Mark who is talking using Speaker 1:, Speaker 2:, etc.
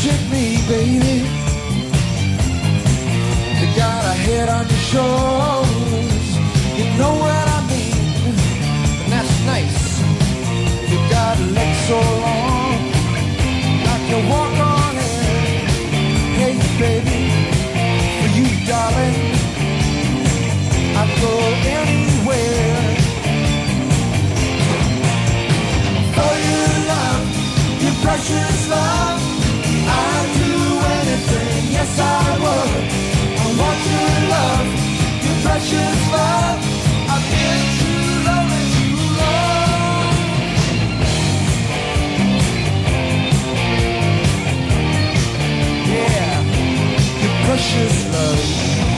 Speaker 1: worship me, baby. You got a head on your shoulders. You know what I mean, and that's nice. You got legs so long, like you walk on air. Hey, baby, for you, darling, I'd go anywhere. For your love, your precious love, I'd do anything, yes I would. I want your love, your precious love. I've been too lonely too long. Yeah, your precious love.